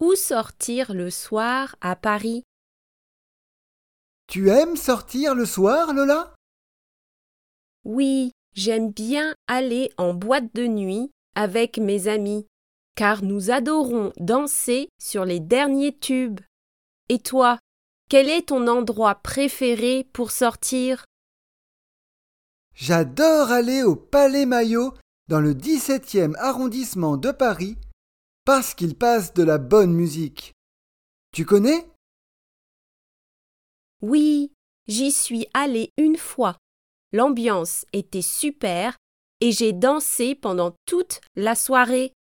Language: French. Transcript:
Où sortir le soir à Paris? Tu aimes sortir le soir, Lola? Oui, j'aime bien aller en boîte de nuit avec mes amis, car nous adorons danser sur les derniers tubes. Et toi, quel est ton endroit préféré pour sortir? J'adore aller au Palais Maillot dans le 17e arrondissement de Paris parce qu'il passe de la bonne musique. Tu connais? Oui, j'y suis allée une fois. L'ambiance était super et j'ai dansé pendant toute la soirée.